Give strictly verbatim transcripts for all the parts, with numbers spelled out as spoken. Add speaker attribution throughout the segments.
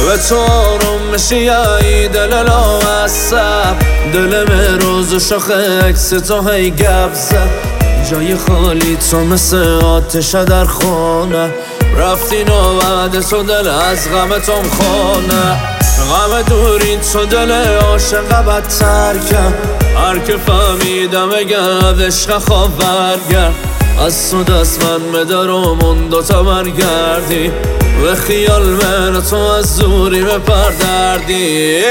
Speaker 1: به تو آروم میشی ای دل لاعصب، دل روز و شاخ عکس تو هی گپ زد. جای خالی تو مثل آتش در خانه، رفتی نوبت تو دل از غم توم خانه. غم دوری تو دل عاشق بدتر کرد، هر که فهمیدم اگه عشق خواب برگرد. از تو دست من بدار و من دوتا برگردی، به خیال من تو از زوری بپردردی.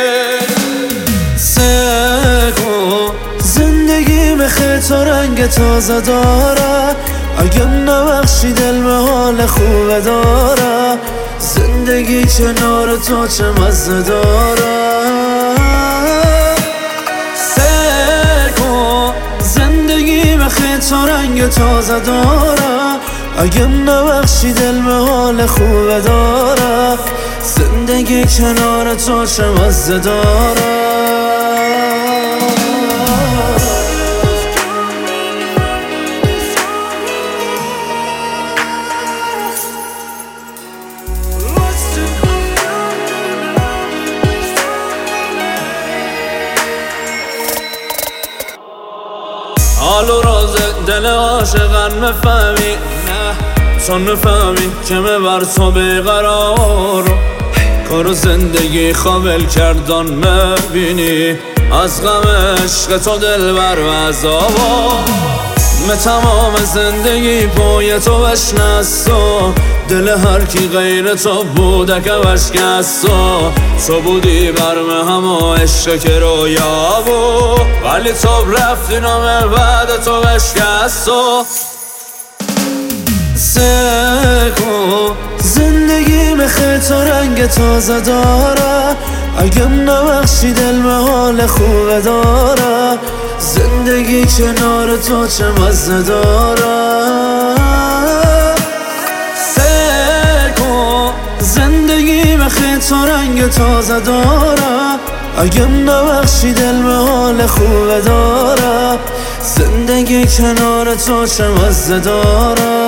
Speaker 1: سکو زندگی خیلی تو رنگ تازه داره، اگه نبخشی دل به حال خوبه داره. زندگی کنار تو چه مزه داره. سکو زندگی خیلی تو رنگ تازه داره، اگه نبخشی دل به حال خوبه داره. زندگی کنار تو چه مزه داره. حال و راز دل عاشقن مفهمی، نه تو نفهمی که بر تو بیقرار. کار و زندگی خوابل کردن مبینی، از غم عشق تو دل بر و عذابا. من تمام زندگی پای تو بشنستو، دل هر کی غیر تو بوده که بشکستو. تو بودی برم همه عشق که رویا بود، ولی تو رفتی نامه بعد تو بشکستو. سکو زندگی خیلی تو رنگ تازه داره، اگه نبخشی دل به حال خوبه داره. زندگی کنار تو چه مزه داره. سکو زندگی خیلی تو رنگ تازه داره، اگه نبخشی دل به حال خوبه داره. زندگی کنار تو چه مزه داره.